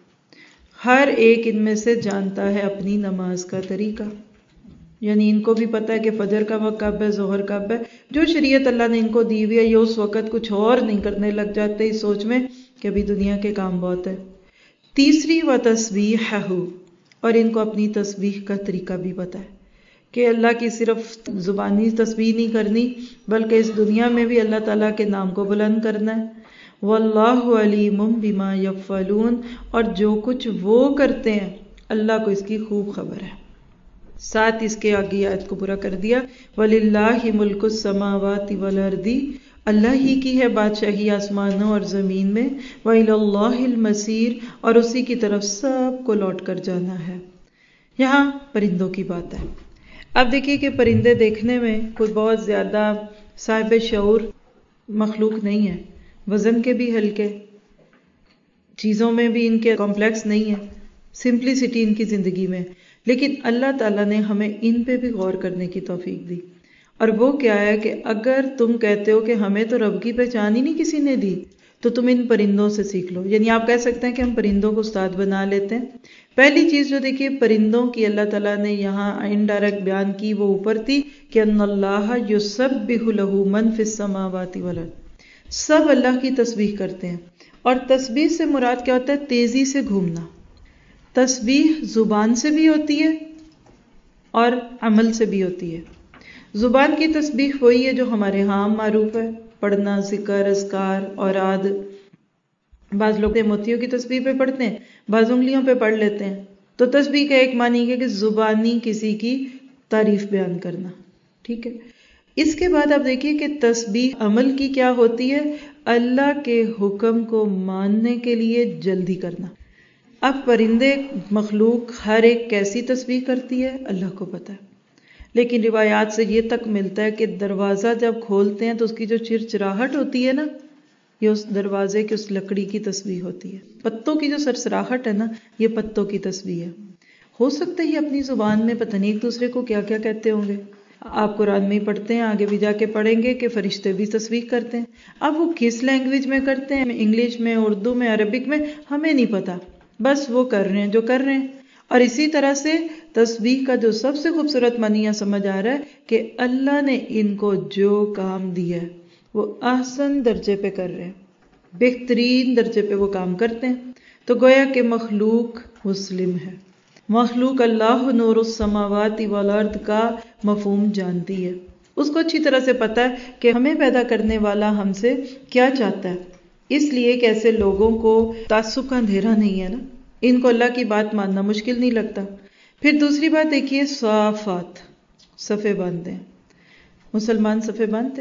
ہر ایک ان میں سے جانتا ہے اپنی نماز کا طریقہ، یعنی ان کو بھی پتہ ہے کہ فجر کا وقت کب ہے، ظہر کب ہے، جو شریعت اللہ نے ان کو دی ہوئی ہے، یہ اس وقت کچھ اور نہیں کرنے لگ جاتے اس سوچ میں کہ ابھی دنیا کے کام بہت ہے۔ تیسری، وتسبیحہ، اور ان کو اپنی تسبیح کا طریقہ بھی پتہ ہے کہ اللہ کی صرف زبانی تسبیح نہیں کرنی، بلکہ اس دنیا میں بھی اللہ تعالیٰ کے نام کو بلند کرنا ہے۔ واللہ علیم بما یفعلون، اور جو کچھ وہ کرتے ہیں اللہ کو اس کی خوب خبر ہے۔ ساتھ اس کے آگے آیت کو پورا کر دیا، وَلِلَّهِ مُلْكُ السَّمَاوَاتِ وَالْأَرْضِ، اللہ ہی کی ہے بادشاہی آسمانوں اور زمین میں، وَإِلَى اللَّهِ الْمَصِيرُ، اور اسی کی طرف سب کو لوٹ کر جانا ہے۔ یہاں پرندوں کی بات ہے۔ اب دیکھیے کہ پرندے دیکھنے میں کوئی بہت زیادہ صاحب شعور مخلوق نہیں ہے، وزن کے بھی ہلکے، چیزوں میں بھی ان کے کمپلیکس نہیں ہے، سمپلیسٹی ان کی زندگی میں، لیکن اللہ تعالیٰ نے ہمیں ان پہ بھی غور کرنے کی توفیق دی۔ اور وہ کیا ہے کہ اگر تم کہتے ہو کہ ہمیں تو رب کی پہچان ہی نہیں کسی نے دی، تو تم ان پرندوں سے سیکھ لو۔ یعنی آپ کہہ سکتے ہیں کہ ہم پرندوں کو استاد بنا لیتے ہیں۔ پہلی چیز جو دیکھیے پرندوں کی اللہ تعالیٰ نے یہاں انڈائریکٹ بیان کی، وہ اوپر تھی کہ ان اللہ یسبح لہ من فی السماوات والارض، سب اللہ کی تسبیح کرتے ہیں۔ اور تسبیح سے مراد کیا ہوتا ہے؟ تیزی سے گھومنا۔ تسبیح زبان سے بھی ہوتی ہے اور عمل سے بھی ہوتی ہے۔ زبان کی تسبیح وہی ہے جو ہمارے ہاں معروف ہے، پڑھنا، ذکر، اذکار، اوراد۔ بعض لوگ موتیوں کی تسبیح پہ پڑھتے ہیں، بعض انگلیوں پہ پڑھ لیتے ہیں۔ تو تسبیح کا ایک معنی ہے کہ زبانی کسی کی تعریف بیان کرنا، ٹھیک ہے۔ اس کے بعد آپ دیکھیے کہ تسبیح عمل کی کیا ہوتی ہے؟ اللہ کے حکم کو ماننے کے لیے جلدی کرنا۔ اب پرندے مخلوق ہر ایک کیسی تسبیح کرتی ہے اللہ کو پتہ ہے، لیکن روایات سے یہ تک ملتا ہے کہ دروازہ جب کھولتے ہیں تو اس کی جو چرچراہٹ ہوتی ہے نا، یہ اس دروازے کی اس لکڑی کی تسبیح ہوتی ہے۔ پتوں کی جو سرسراہٹ ہے نا، یہ پتوں کی تسبیح ہے۔ ہو سکتا ہے یہ اپنی زبان میں پتہ نہیں ایک دوسرے کو کیا کیا کہتے ہوں گے۔ آپ قرآن میں ہی پڑھتے ہیں، آگے بھی جا کے پڑھیں گے کہ فرشتے بھی تسبیح کرتے ہیں۔ اب وہ کس لینگویج میں کرتے ہیں، انگلش میں، اردو میں، عربک میں، ہمیں نہیں پتہ، بس وہ کر رہے ہیں جو کر رہے ہیں۔ اور اسی طرح سے تسبیح کا جو سب سے خوبصورت معنی یہاں سمجھ آ رہا ہے کہ اللہ نے ان کو جو کام دیا ہے وہ احسن درجے پہ کر رہے ہیں، بہترین درجے پہ وہ کام کرتے ہیں۔ تو گویا کہ مخلوق مسلم ہے، مخلوق اللہ نور السماوات والارض کا مفہوم جانتی ہے، اس کو اچھی طرح سے پتہ ہے کہ ہمیں پیدا کرنے والا ہم سے کیا چاہتا ہے۔ اس لیے کہ ایسے لوگوں کو تعصب کا اندھیرا نہیں ہے نا، ان کو اللہ کی بات ماننا مشکل نہیں لگتا۔ پھر دوسری بات دیکھیے، صافات، صفے باندھتے ہیں۔ مسلمان صفے باندھتے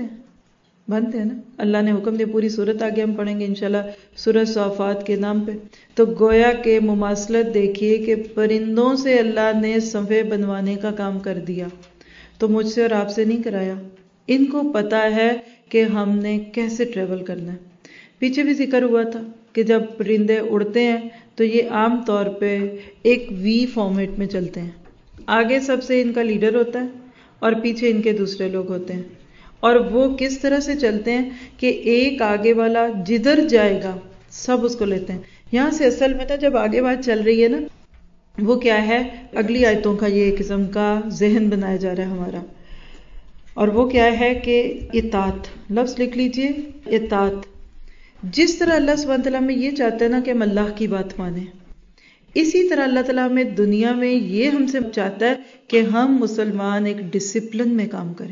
ہیں نا، اللہ نے حکم دیا، پوری سورت آگے ہم پڑھیں گے انشاءاللہ سورہ صافات کے نام پہ۔ تو گویا کہ مماثلت دیکھیے کہ پرندوں سے اللہ نے صفے بنوانے کا کام کر دیا، تو مجھ سے اور آپ سے نہیں کرایا۔ ان کو پتا ہے کہ ہم نے کیسے ٹریول کرنا ہے۔ پیچھے بھی ذکر ہوا تھا کہ جب پرندے اڑتے ہیں تو یہ عام طور پہ ایک وی فارمیٹ میں چلتے ہیں، آگے سب سے ان کا لیڈر ہوتا ہے اور پیچھے ان کے دوسرے لوگ ہوتے ہیں، اور وہ کس طرح سے چلتے ہیں کہ ایک آگے والا جدھر جائے گا سب اس کو لیتے ہیں۔ یہاں سے اصل میں نا جب آگے بات چل رہی ہے نا، وہ کیا ہے، اگلی آیتوں کا یہ قسم کا ذہن بنایا جا رہا ہے ہمارا، اور وہ کیا ہے کہ اطاعت، لفظ لکھ لیجئے، اطاعت۔ جس طرح اللہ سبحانہ وتعالیٰ میں یہ چاہتا ہے نا کہ ہم اللہ کی بات مانیں، اسی طرح اللہ تعالیٰ میں دنیا میں یہ ہم سے چاہتا ہے کہ ہم مسلمان ایک ڈسپلن میں کام کریں۔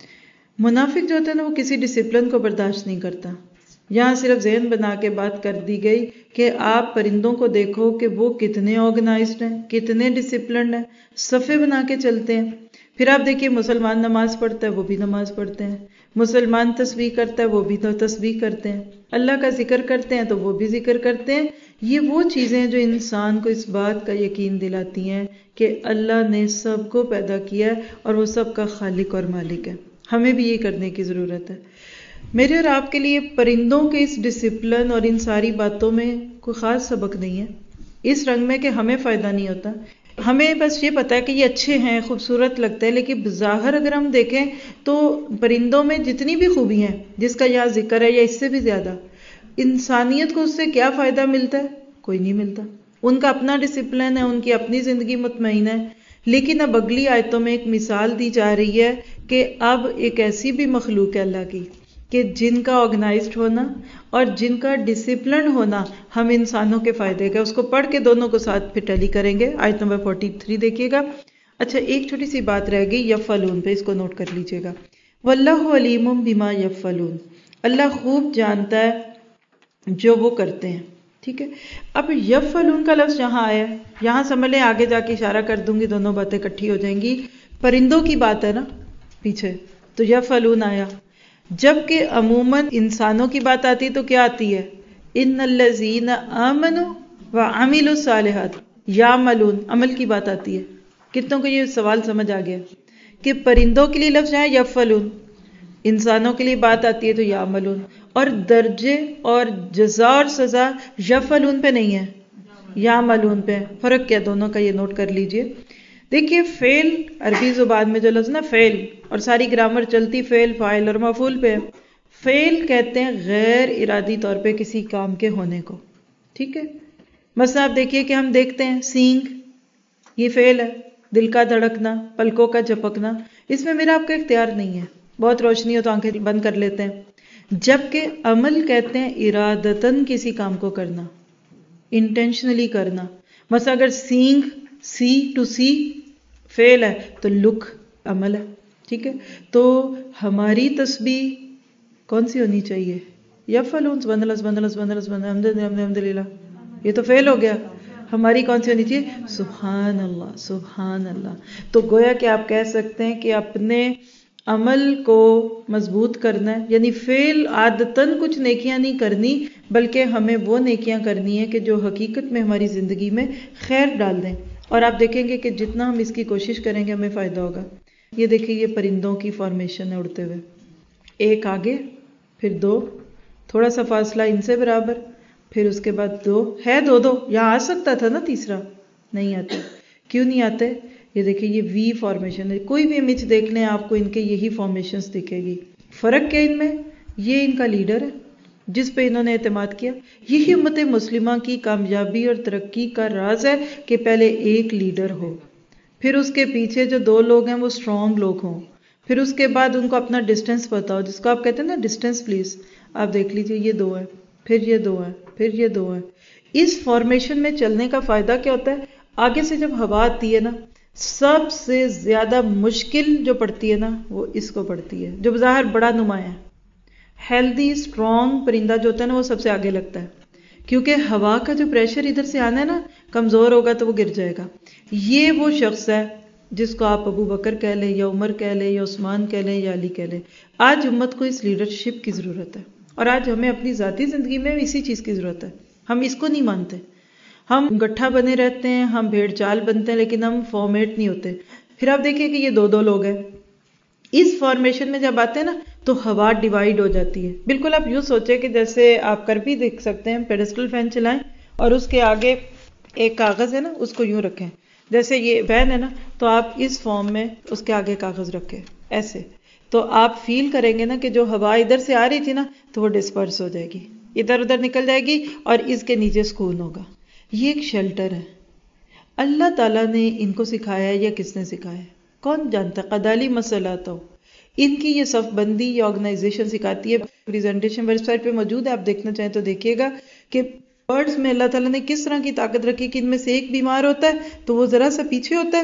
منافق جو ہوتا ہے نا، وہ کسی ڈسپلن کو برداشت نہیں کرتا۔ یہاں صرف ذہن بنا کے بات کر دی گئی کہ آپ پرندوں کو دیکھو کہ وہ کتنے آرگنائزڈ ہیں، کتنے ڈسپلنڈ ہیں، صفے بنا کے چلتے ہیں۔ پھر آپ دیکھیے مسلمان نماز پڑھتا ہے وہ بھی نماز پڑھتے ہیں، مسلمان تسبیح کرتا ہے وہ بھی تو تسبیح کرتے ہیں، اللہ کا ذکر کرتے ہیں تو وہ بھی ذکر کرتے ہیں۔ یہ وہ چیزیں جو انسان کو اس بات کا یقین دلاتی ہیں کہ اللہ نے سب کو پیدا کیا ہے اور وہ سب کا خالق اور مالک ہے۔ ہمیں بھی یہ کرنے کی ضرورت ہے۔ میرے اور آپ کے لیے پرندوں کے اس ڈسپلن اور ان ساری باتوں میں کوئی خاص سبق نہیں ہے، اس رنگ میں کہ ہمیں فائدہ نہیں ہوتا۔ ہمیں بس یہ پتا ہے کہ یہ اچھے ہیں، خوبصورت لگتا ہے، لیکن بظاہر اگر ہم دیکھیں تو پرندوں میں جتنی بھی خوبی ہیں جس کا یہاں ذکر ہے یا اس سے بھی زیادہ، انسانیت کو اس سے کیا فائدہ ملتا ہے؟ کوئی نہیں ملتا۔ ان کا اپنا ڈسپلن ہے، ان کی اپنی زندگی مطمئن ہے، لیکن اب اگلی آیتوں میں ایک مثال دی جا رہی ہے کہ اب ایک ایسی بھی مخلوق ہے اللہ کی کہ جن کا آرگنائزڈ ہونا اور جن کا ڈسپلن ہونا ہم انسانوں کے فائدے کا۔ اس کو پڑھ کے دونوں کو ساتھ پھر ٹیلی کریں گے۔ آیت نمبر 43 دیکھیے گا۔ اچھا، ایک چھوٹی سی بات رہ گئی یفعلون پہ، اس کو نوٹ کر لیجئے گا۔ واللہ علیم بما یفعلون، اللہ خوب جانتا ہے جو وہ کرتے ہیں، ٹھیک ہے۔ اب یفعلون کا لفظ جہاں آیا ہے، یہاں سمجھ لیں، آگے جا کے اشارہ کر دوں گی، دونوں باتیں اکٹھی ہو جائیں گی۔ پرندوں کی بات ہے نا پیچھے، تو یفعلون آیا، جبکہ عموماً انسانوں کی بات آتی تو کیا آتی ہے؟ ان الذین آمنوا وعملوا الصالحات یعملون، عمل کی بات آتی ہے۔ کتنوں کو یہ سوال سمجھ آ گیا کہ پرندوں کے لیے لفظ ہے یفعلون، انسانوں کے لیے بات آتی ہے تو یعملون، اور درجے اور جزا اور سزا یفعلون پہ نہیں ہے، یعملون پہ۔ فرق کیا دونوں کا، یہ نوٹ کر لیجئے۔ دیکھیے فعل، عربی زبان میں جو لفظ نا فعل، اور ساری گرامر چلتی فعل، فاعل اور مفعول پہ۔ فعل کہتے ہیں غیر ارادی طور پہ کسی کام کے ہونے کو، ٹھیک ہے۔ مثلا آپ دیکھیے کہ ہم دیکھتے ہیں سینگ، یہ فعل ہے، دل کا دھڑکنا، پلکوں کا جھپکنا، اس میں میرا آپ کا اختیار نہیں ہے، بہت روشنی ہو تو آنکھیں بند کر لیتے ہیں۔ جبکہ عمل کہتے ہیں ارادتاً کسی کام کو کرنا، انٹینشنلی کرنا۔ مثلا اگر سینگ، سی ٹو سی فعل ہے تو لک عمل ہے، ٹھیک ہے۔ تو ہماری تسبیح کون سی ہونی چاہیے؟ یفعلون، سبحان اللہ سبحان اللہ سبحان اللہ سبحان اللہ الحمدللہ، یہ تو فعل ہو گیا۔ ہماری کون سی ہونی چاہیے؟ سبحان اللہ سبحان اللہ۔ تو گویا کہ آپ کہہ سکتے ہیں کہ اپنے عمل کو مضبوط کرنا ہے، یعنی فعل عادتاً کچھ نیکیاں نہیں کرنی، بلکہ ہمیں وہ نیکیاں کرنی ہے کہ جو حقیقت میں ہماری زندگی میں خیر ڈال دیں، اور آپ دیکھیں گے کہ جتنا ہم اس کی کوشش کریں گے ہمیں فائدہ ہوگا۔ یہ دیکھیں، یہ پرندوں کی فارمیشن ہے اڑتے ہوئے، ایک آگے، پھر دو، تھوڑا سا فاصلہ ان سے برابر، پھر اس کے بعد دو، ہے دو دو، یہاں آ سکتا تھا نا تیسرا، نہیں آتا۔ کیوں نہیں آتے؟ یہ دیکھیں، یہ وی فارمیشن ہے، کوئی بھی امیج دیکھ لیں آپ کو ان کے یہی فارمیشنز دکھے گی۔ فرق کیا ان میں؟ یہ ان کا لیڈر ہے جس پہ انہوں نے اعتماد کیا۔ یہی امت مسلمہ کی کامیابی اور ترقی کا راز ہے کہ پہلے ایک لیڈر ہو، پھر اس کے پیچھے جو دو لوگ ہیں وہ اسٹرانگ لوگ ہوں، پھر اس کے بعد ان کو اپنا ڈسٹینس پتا ہو، جس کو آپ کہتے ہیں نا ڈسٹینس پلیز۔ آپ دیکھ لیجئے، یہ دو ہے، پھر یہ دو ہے، پھر یہ دو ہے۔ اس فارمیشن میں چلنے کا فائدہ کیا ہوتا ہے؟ آگے سے جب ہوا آتی ہے نا، سب سے زیادہ مشکل جو پڑتی ہے نا وہ اس کو پڑتی ہے، جو بظاہر بڑا نمایاں ہے۔ ہیلدی اسٹرانگ پرندہ جو ہوتا ہے نا وہ سب سے آگے لگتا ہے، کیونکہ ہوا کا جو پریشر ادھر سے آنا ہے نا، کمزور ہوگا تو وہ گر جائے گا۔ یہ وہ شخص ہے جس کو آپ ابو بکر کہہ لیں یا عمر کہہ لیں یا عثمان کہہ لیں یا علی کہہ لیں۔ آج امت کو اس لیڈرشپ کی ضرورت ہے، اور آج ہمیں اپنی ذاتی زندگی میں اسی چیز کی ضرورت ہے۔ ہم اس کو نہیں مانتے، ہم گٹھا بنے رہتے ہیں، ہم بھیڑ چال بنتے ہیں، لیکن ہم فارمیٹ نہیں ہوتے۔ پھر آپ دیکھیں کہ یہ دو دو لوگ ہیں، اس فارمیشن میں جب آتے ہیں نا تو ہوا ڈیوائیڈ ہو جاتی ہے۔ بالکل آپ یوں سوچیں کہ جیسے آپ کر بھی دیکھ سکتے ہیں، پیڈسٹل فین چلائیں اور اس کے آگے ایک کاغذ ہے نا، اس کو یوں رکھیں، جیسے یہ فین ہے نا، تو آپ اس فارم میں اس کے آگے کاغذ رکھیں ایسے، تو آپ فیل کریں گے نا کہ جو ہوا ادھر سے آ رہی تھی نا تو وہ ڈسپرس ہو جائے گی، ادھر ادھر نکل جائے گی، اور اس کے نیچے سکون ہوگا۔ یہ ایک شیلٹر ہے، اللہ تعالیٰ نے ان کو سکھایا ہے یا کس نے سکھایا ہے؟ کون جانتا ہے؟ قدالی مسئلات ہو، ان کی یہ صف بندی یا آرگنائزیشن سکھاتی ہے۔ پریزنٹیشن ویب سائٹ پہ موجود ہے، آپ دیکھنا چاہیں تو دیکھیے گا کہ برڈز میں اللہ تعالیٰ نے کس طرح کی طاقت رکھی کہ ان میں سے ایک بیمار ہوتا ہے تو وہ ذرا سا پیچھے ہوتا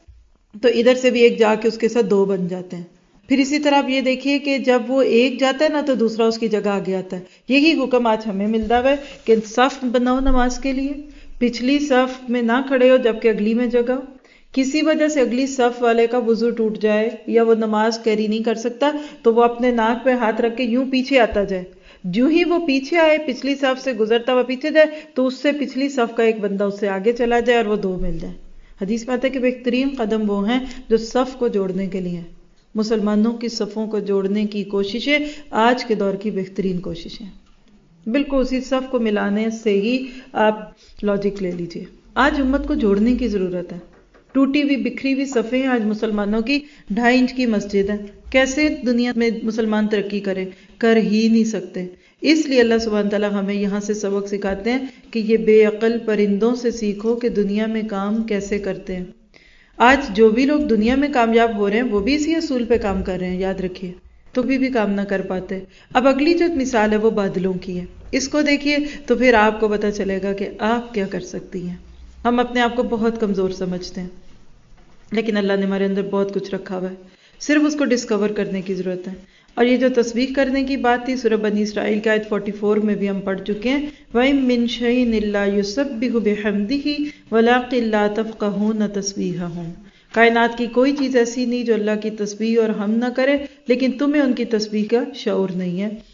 ہے تو ادھر سے بھی ایک جا کے اس کے ساتھ دو بن جاتے ہیں۔ پھر اسی طرح آپ یہ دیکھیے کہ جب وہ ایک جاتا ہے نا تو دوسرا اس کی جگہ آگے آتا ہے۔ یہی حکم آج ہمیں ملتا ہے کہ صف بناؤ نماز کے لیے، پچھلی صف میں نہ کھڑے ہو جبکہ اگلی میں جگہ ہو، کسی وجہ سے اگلی صف والے کا وضو ٹوٹ جائے یا وہ نماز کیری نہیں کر سکتا تو وہ اپنے ناک پہ ہاتھ رکھ کے یوں پیچھے آتا جائے، جو ہی وہ پیچھے آئے پچھلی صف سے گزرتا ہوا پیچھے جائے تو اس سے پچھلی صف کا ایک بندہ اس سے آگے چلا جائے اور وہ دو مل جائے۔ حدیث میں آتا ہے کہ بہترین قدم وہ ہیں جو صف کو جوڑنے کے لیے ہیں۔ مسلمانوں کی صفوں کو جوڑنے کی کوششیں آج کے دور کی بہترین کوششیں، بالکل اسی صف کو ملانے سے ہی آپ لاجک لے لیجئے۔ آج امت کو جوڑنے کی ضرورت ہے۔ ٹوٹی ہوئی بکھری ہوئی صفیں ہیں آج مسلمانوں کی، 2.5 انچ کی مسجد ہے، کیسے دنیا میں مسلمان ترقی کرے؟ کر ہی نہیں سکتے۔ اس لیے اللہ سبحانہ تعالیٰ ہمیں یہاں سے سبق سکھاتے ہیں کہ یہ بے عقل پرندوں سے سیکھو کہ دنیا میں کام کیسے کرتے ہیں۔ آج جو بھی لوگ دنیا میں کامیاب ہو رہے ہیں وہ بھی اسی اصول پہ کام کر رہے ہیں، یاد رکھیے، تو بھی کام نہ کر پاتے۔ اب اگلی جو مثال ہے وہ بادلوں کی ہے، اس کو دیکھیے تو پھر آپ کو پتہ چلے گا کہ آپ کیا کر سکتی ہیں۔ ہم اپنے آپ کو بہت کمزور سمجھتے ہیں، لیکن اللہ نے ہمارے اندر بہت کچھ رکھا ہوا ہے، صرف اس کو ڈسکور کرنے کی ضرورت ہے۔ اور یہ جو تسبیح کرنے کی بات تھی سورہ بنی اسرائیل کی آیت 44 میں بھی ہم پڑھ چکے ہیں، وَإِن مِّن شَيْءٍ إِلَّا يُسَبِّحُ بِحَمْدِهِ وَلَٰكِن لَّا تَفْقَهُونَ تَسْبِيحَهُمْ۔ کائنات کی کوئی چیز ایسی نہیں جو اللہ کی تسبیح اور حمد نہ کرے، لیکن تمہیں ان کی تسبیح کا شعور نہیں ہے۔